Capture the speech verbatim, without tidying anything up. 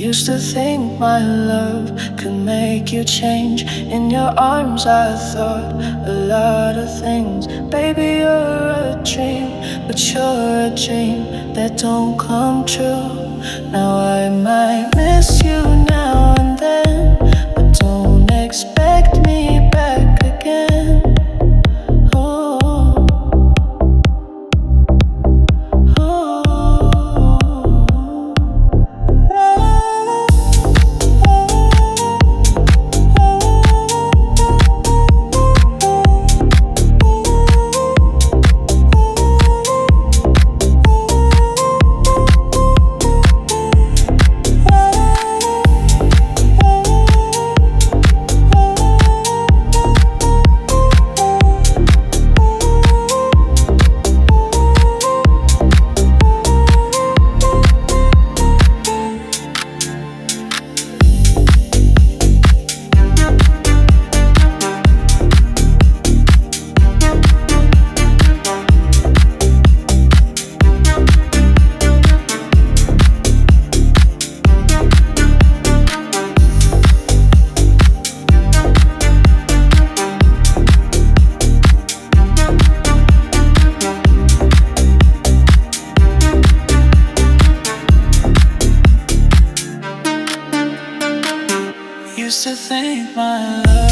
Used to think my love could make you change. In your arms I thought a lot of things. Baby, you're a dream, but you're a dream that don't come true. Now I might miss you now and then, but don't expect me back again. Used to think my love